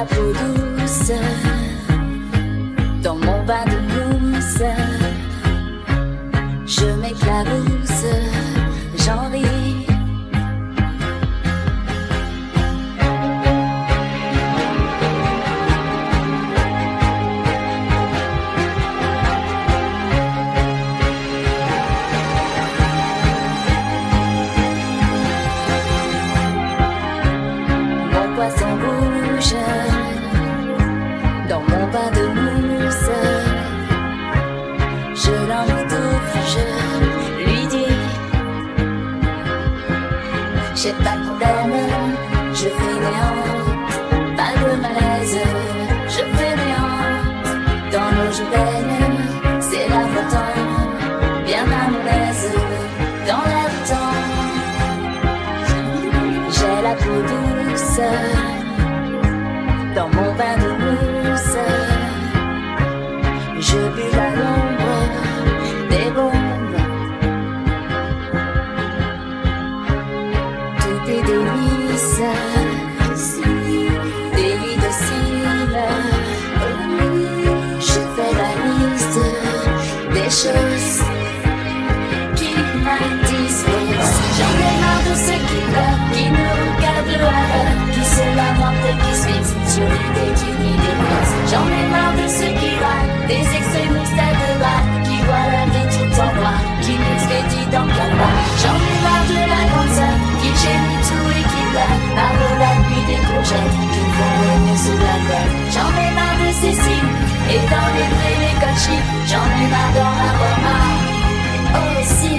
la peau douce dans mon bain de mousse. Je m'éclabousse, j'en ris. Mon poisson rouge dans mon bain de mousse. Je l'entoure, je lui dis: j'ai pas de problème, je fais néant, pas de malaise, je fais néant. Dans l'eau je baigne, c'est la pourtant, bien à mon aise, dans l'air du temps. J'ai la peau douce dans mon bain de mousse. Je bus à l'ombre des bombes. Tout est délice, délit docile. Je fais la liste des choses qui m'indisposent. J'en ai marre de ceux qui pleurent, qui ne regardent le hasard, qui se lamentent et qui se fixent sur l'idée d'une idée fausse. J'en ai marre de ceux qui râlent, des extrémistes à deux bras, qui voient la vie tout en noir, qui m'expédient dans le calvaire. J'en ai marre de la grande sœur, qui gémit tout et qui pleure, marre de la pluie des courgettes, qui me font revenir sous la gueule. J'en ai marre de Cécile, et dans les vrais les cochis, j'en ai marre d'en avoir marre. Oh si,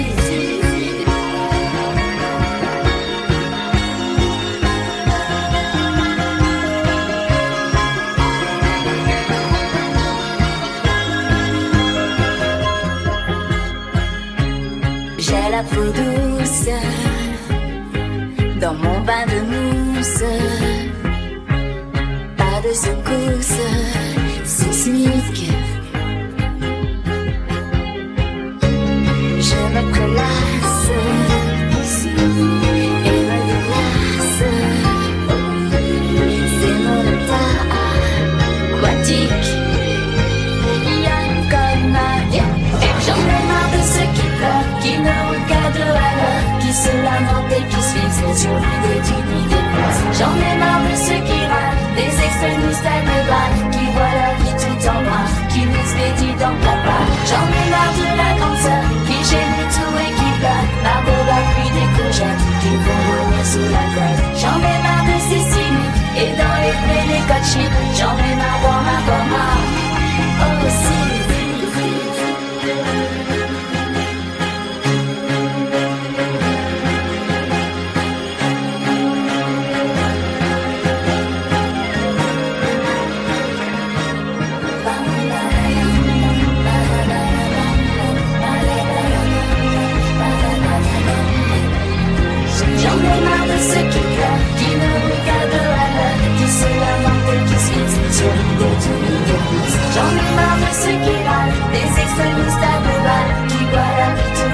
j'ai la peau douce dans mon bain de mousse. Pas de secousse sismique. Je me prélasse et me délasse. C'est mon état aquatique. Comme j'en ai marre de ceux qui pleurent, qui ne regardent le hasard, qui se lamentent et qui se fixent sur l'idée d'une idée fausse. J'en ai marre de ceux qui râlent, des extrémistes à deux bras, qui voient la vie tout en noir, qui m'expédient dans le papa. J'en ai marre de la grande sœur, qui gémit tout et qui pleure, marre de la pluie des courgettes, qui vont revenir sous la gueule. J'en ai marre de Cécile, et dans les vrais les cochis, j'en ai marre d'en avoir marre. Oh si. J'en ai marre de ceux qui pleurent, qui ne regardent à l'heure, qui se lamentent et qui se fixent sur l'idée d'une idée fausse. J'en ai marre de ceux qui râlent, des extrémistes à deux balles, qui voient la vie tout